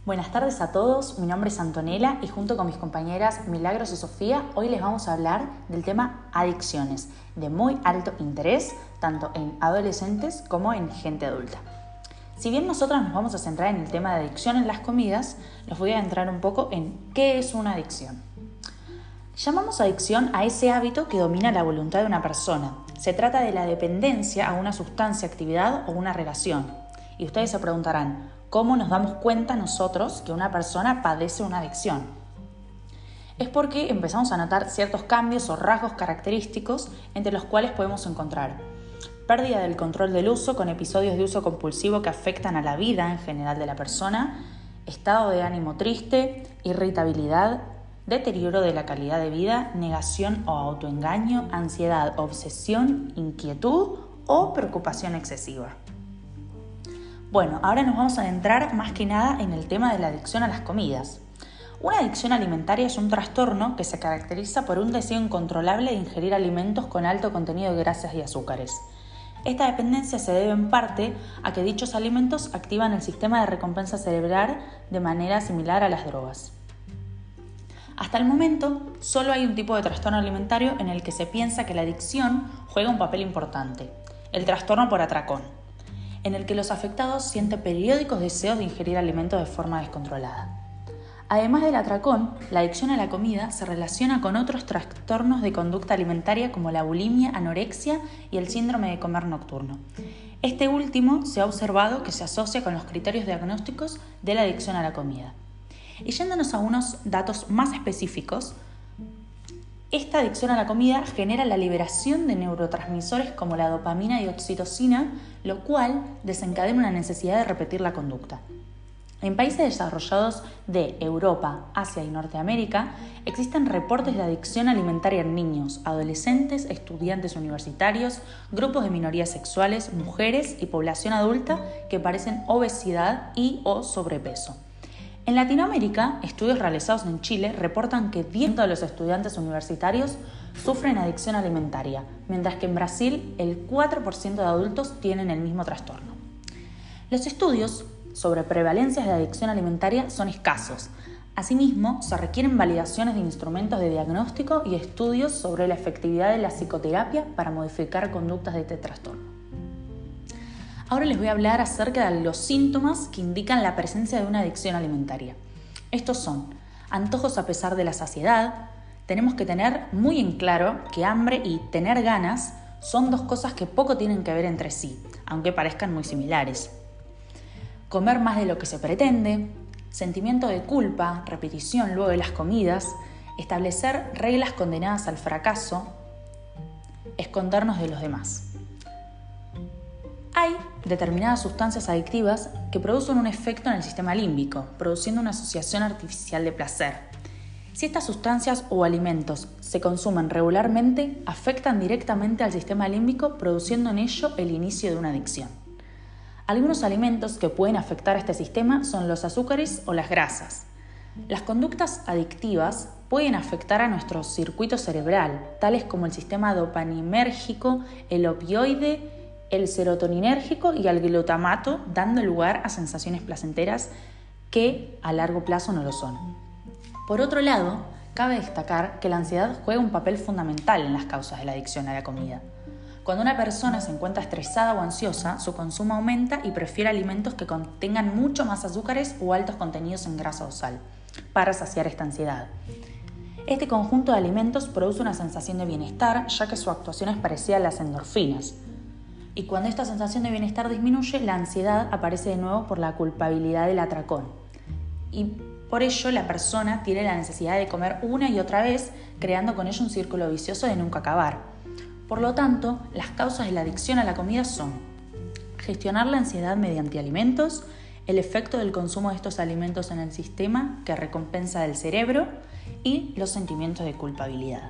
Buenas tardes a todos, mi nombre es Antonella y junto con mis compañeras Milagros y Sofía hoy les vamos a hablar del tema adicciones, de muy alto interés tanto en adolescentes como en gente adulta. Si bien nosotras nos vamos a centrar en el tema de adicción en las comidas, los voy a entrar un poco en qué es una adicción. Llamamos adicción a ese hábito que domina la voluntad de una persona. Se trata de la dependencia a una sustancia, actividad o una relación. Y ustedes se preguntarán, ¿cómo nos damos cuenta nosotros que una persona padece una adicción? Es porque empezamos a notar ciertos cambios o rasgos característicos entre los cuales podemos encontrar pérdida del control del uso con episodios de uso compulsivo que afectan a la vida en general de la persona, estado de ánimo triste, irritabilidad, deterioro de la calidad de vida, negación o autoengaño, ansiedad, obsesión, inquietud o preocupación excesiva. Bueno, ahora nos vamos a adentrar más que nada en el tema de la adicción a las comidas. Una adicción alimentaria es un trastorno que se caracteriza por un deseo incontrolable de ingerir alimentos con alto contenido de grasas y azúcares. Esta dependencia se debe en parte a que dichos alimentos activan el sistema de recompensa cerebral de manera similar a las drogas. Hasta el momento, solo hay un tipo de trastorno alimentario en el que se piensa que la adicción juega un papel importante, el trastorno por atracón, en el que los afectados sienten periódicos deseos de ingerir alimentos de forma descontrolada. Además del atracón, la adicción a la comida se relaciona con otros trastornos de conducta alimentaria como la bulimia, anorexia y el síndrome de comer nocturno. Este último se ha observado que se asocia con los criterios diagnósticos de la adicción a la comida. Y yéndonos a unos datos más específicos, esta adicción a la comida genera la liberación de neurotransmisores como la dopamina y oxitocina, lo cual desencadena una necesidad de repetir la conducta. En países desarrollados de Europa, Asia y Norteamérica, existen reportes de adicción alimentaria en niños, adolescentes, estudiantes universitarios, grupos de minorías sexuales, mujeres y población adulta que padecen obesidad y o sobrepeso. En Latinoamérica, estudios realizados en Chile reportan que 10% de los estudiantes universitarios sufren adicción alimentaria, mientras que en Brasil el 4% de adultos tienen el mismo trastorno. Los estudios sobre prevalencias de adicción alimentaria son escasos. Asimismo, se requieren validaciones de instrumentos de diagnóstico y estudios sobre la efectividad de la psicoterapia para modificar conductas de este trastorno. Ahora les voy a hablar acerca de los síntomas que indican la presencia de una adicción alimentaria. Estos son antojos a pesar de la saciedad. Tenemos que tener muy en claro que hambre y tener ganas son dos cosas que poco tienen que ver entre sí, aunque parezcan muy similares. Comer más de lo que se pretende, sentimiento de culpa, repetición luego de las comidas, establecer reglas condenadas al fracaso, escondernos de los demás. Hay determinadas sustancias adictivas que producen un efecto en el sistema límbico, produciendo una asociación artificial de placer. Si estas sustancias o alimentos se consumen regularmente, afectan directamente al sistema límbico, produciendo en ello el inicio de una adicción. Algunos alimentos que pueden afectar a este sistema son los azúcares o las grasas. Las conductas adictivas pueden afectar a nuestro circuito cerebral, tales como el sistema dopaminérgico, el opioide, el serotoninérgico y el glutamato, dando lugar a sensaciones placenteras que a largo plazo no lo son. Por otro lado, cabe destacar que la ansiedad juega un papel fundamental en las causas de la adicción a la comida. Cuando una persona se encuentra estresada o ansiosa, su consumo aumenta y prefiere alimentos que contengan mucho más azúcares o altos contenidos en grasa o sal, para saciar esta ansiedad. Este conjunto de alimentos produce una sensación de bienestar, ya que su actuación es parecida a las endorfinas. Y cuando esta sensación de bienestar disminuye, la ansiedad aparece de nuevo por la culpabilidad del atracón. Y por ello la persona tiene la necesidad de comer una y otra vez, creando con ello un círculo vicioso de nunca acabar. Por lo tanto, las causas de la adicción a la comida son gestionar la ansiedad mediante alimentos, el efecto del consumo de estos alimentos en el sistema que recompensa del cerebro y los sentimientos de culpabilidad.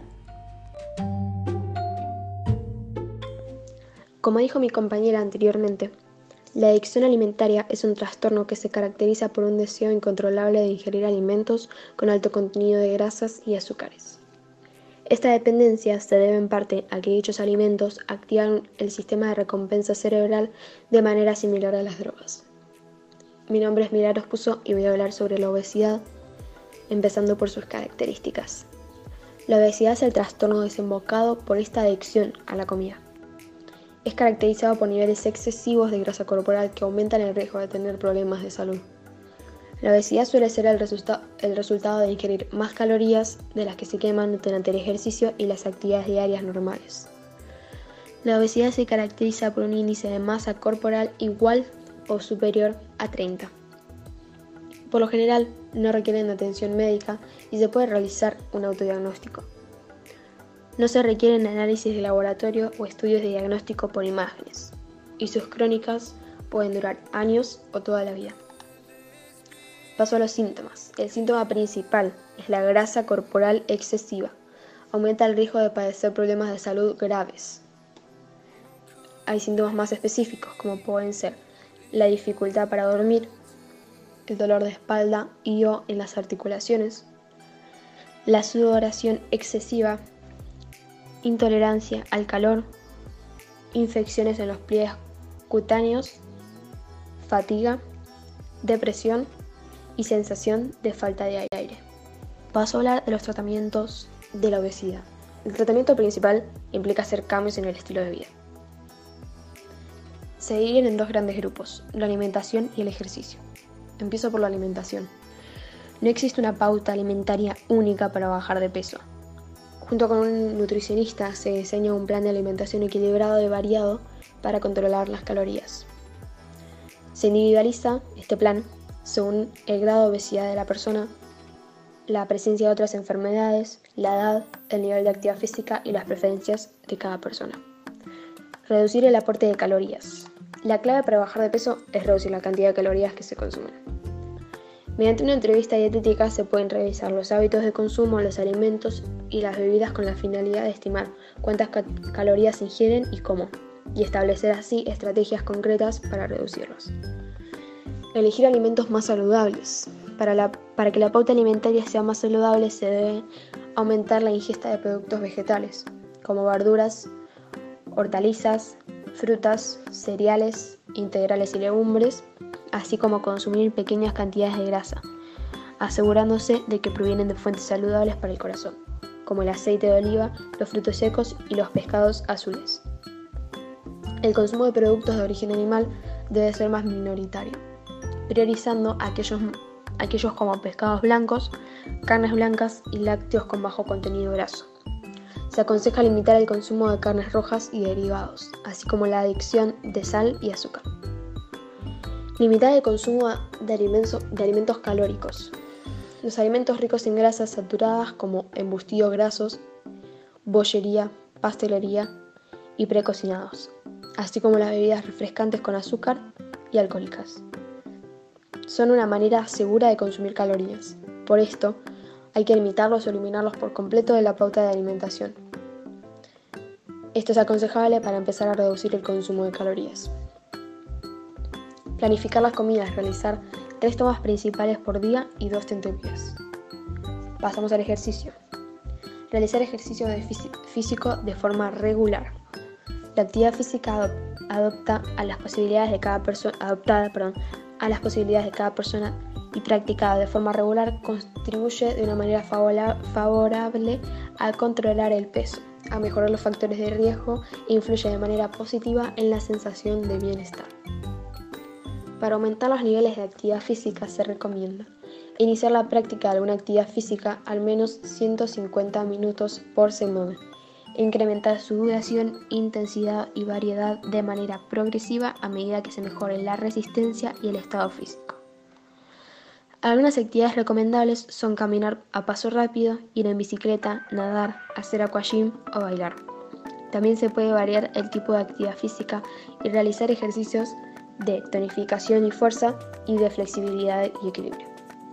Como dijo mi compañera anteriormente, la adicción alimentaria es un trastorno que se caracteriza por un deseo incontrolable de ingerir alimentos con alto contenido de grasas y azúcares. Esta dependencia se debe en parte a que dichos alimentos activan el sistema de recompensa cerebral de manera similar a las drogas. Mi nombre es Milagros Puzo y voy a hablar sobre la obesidad, empezando por sus características. La obesidad es el trastorno desembocado por esta adicción a la comida. Es caracterizado por niveles excesivos de grasa corporal que aumentan el riesgo de tener problemas de salud. La obesidad suele ser el resultado de ingerir más calorías de las que se queman durante el ejercicio y las actividades diarias normales. La obesidad se caracteriza por un índice de masa corporal igual o superior a 30. Por lo general, no requieren de atención médica y se puede realizar un autodiagnóstico. No se requieren análisis de laboratorio o estudios de diagnóstico por imágenes, y sus crónicas pueden durar años o toda la vida. Paso a los síntomas. El síntoma principal es la grasa corporal excesiva. Aumenta el riesgo de padecer problemas de salud graves. Hay síntomas más específicos, como pueden ser la dificultad para dormir, el dolor de espalda y o en las articulaciones, la sudoración excesiva, intolerancia al calor, infecciones en los pliegues cutáneos, fatiga, depresión y sensación de falta de aire. Paso a hablar de los tratamientos de la obesidad. El tratamiento principal implica hacer cambios en el estilo de vida. Se dividen en dos grandes grupos, la alimentación y el ejercicio. Empiezo por la alimentación. No existe una pauta alimentaria única para bajar de peso. Junto con un nutricionista se diseña un plan de alimentación equilibrado y variado para controlar las calorías. Se individualiza este plan según el grado de obesidad de la persona, la presencia de otras enfermedades, la edad, el nivel de actividad física y las preferencias de cada persona. Reducir el aporte de calorías. La clave para bajar de peso es reducir la cantidad de calorías que se consumen. Mediante una entrevista dietética se pueden revisar los hábitos de consumo, los alimentos y las bebidas con la finalidad de estimar cuántas calorías se ingieren y cómo, y establecer así estrategias concretas para reducirlos. Elegir alimentos más saludables. Para que la pauta alimentaria sea más saludable se debe aumentar la ingesta de productos vegetales, como verduras, hortalizas, frutas, cereales, integrales y legumbres, así como consumir pequeñas cantidades de grasa, asegurándose de que provienen de fuentes saludables para el corazón, como el aceite de oliva, los frutos secos y los pescados azules. El consumo de productos de origen animal debe ser más minoritario, priorizando aquellos como pescados blancos, carnes blancas y lácteos con bajo contenido graso. Se aconseja limitar el consumo de carnes rojas y derivados, así como la adición de sal y azúcar. Limitar el consumo de alimentos calóricos. Los alimentos ricos en grasas saturadas como embutidos grasos, bollería, pastelería y precocinados, así como las bebidas refrescantes con azúcar y alcohólicas. Son una manera segura de consumir calorías. Por esto, hay que limitarlos o eliminarlos por completo de la pauta de alimentación. Esto es aconsejable para empezar a reducir el consumo de calorías. Planificar las comidas, realizar 3 tomas principales por día y 2 tentempiés. Pasamos al ejercicio. Realizar ejercicio físico de forma regular. La actividad física adaptada a las posibilidades de cada persona y practicada de forma regular contribuye de una manera favorable a controlar el peso, a mejorar los factores de riesgo e influye de manera positiva en la sensación de bienestar. Para aumentar los niveles de actividad física se recomienda iniciar la práctica de alguna actividad física al menos 150 minutos por semana, e incrementar su duración, intensidad y variedad de manera progresiva a medida que se mejore la resistencia y el estado físico. Algunas actividades recomendables son caminar a paso rápido, ir en bicicleta, nadar, hacer aquagym o bailar. También se puede variar el tipo de actividad física y realizar ejercicios de tonificación y fuerza y de flexibilidad y equilibrio.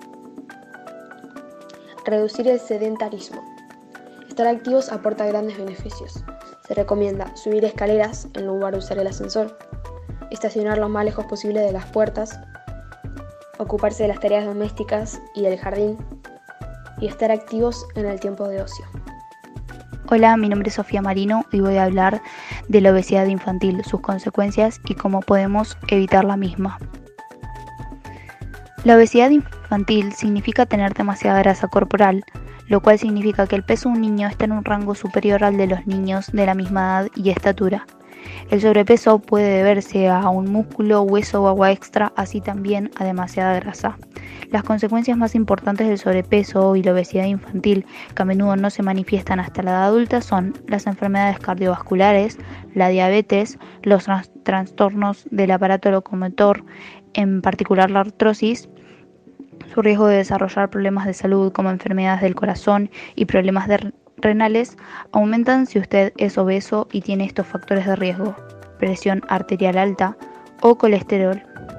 Reducir el sedentarismo. Estar activos aporta grandes beneficios. Se recomienda subir escaleras en lugar de usar el ascensor, estacionar lo más lejos posible de las puertas, ocuparse de las tareas domésticas y del jardín, y estar activos en el tiempo de ocio. Hola, mi nombre es Sofía Marino y voy a hablar de la obesidad infantil, sus consecuencias y cómo podemos evitar la misma. La obesidad infantil significa tener demasiada grasa corporal, lo cual significa que el peso de un niño está en un rango superior al de los niños de la misma edad y estatura. El sobrepeso puede deberse a un músculo, hueso o agua extra, así también a demasiada grasa. Las consecuencias más importantes del sobrepeso y la obesidad infantil, que a menudo no se manifiestan hasta la edad adulta, son las enfermedades cardiovasculares, la diabetes, los trastornos del aparato locomotor, en particular la artrosis, su riesgo de desarrollar problemas de salud como enfermedades del corazón y problemas renales aumentan si usted es obeso y tiene estos factores de riesgo: presión arterial alta o colesterol.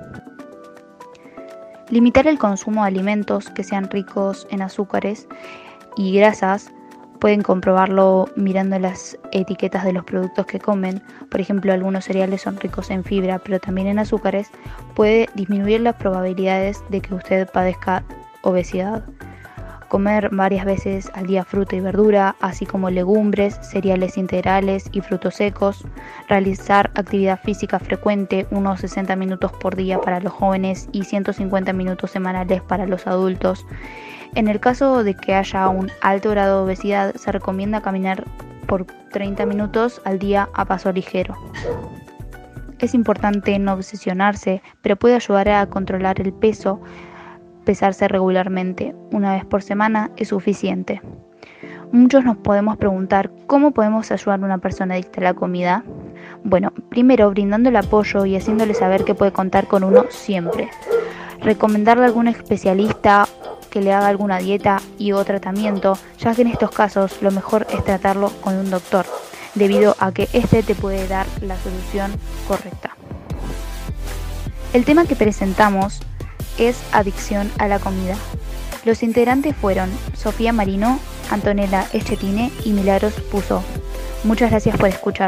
Limitar el consumo de alimentos que sean ricos en azúcares y grasas. Pueden comprobarlo mirando las etiquetas de los productos que comen. Por ejemplo, algunos cereales son ricos en fibra, pero también en azúcares. Puede disminuir las probabilidades de que usted padezca obesidad. Comer varias veces al día fruta y verdura, así como legumbres, cereales integrales y frutos secos. Realizar actividad física frecuente, unos 60 minutos por día para los jóvenes y 150 minutos semanales para los adultos. En el caso de que haya un alto grado de obesidad, se recomienda caminar por 30 minutos al día a paso ligero. Es importante no obsesionarse, pero puede ayudar a controlar el peso. Pesarse regularmente, una vez por semana, es suficiente. Muchos nos podemos preguntar cómo podemos ayudar a una persona adicta a la comida. Bueno, primero brindándole apoyo y haciéndole saber que puede contar con uno siempre. Recomendarle a algún especialista que le haga alguna dieta o tratamiento, ya que en estos casos lo mejor es tratarlo con un doctor, debido a que este te puede dar la solución correcta. El tema que presentamos es adicción a la comida. Los integrantes fueron Sofía Marino, Antonella Eschettine y Milagros Puzo. Muchas gracias por escuchar.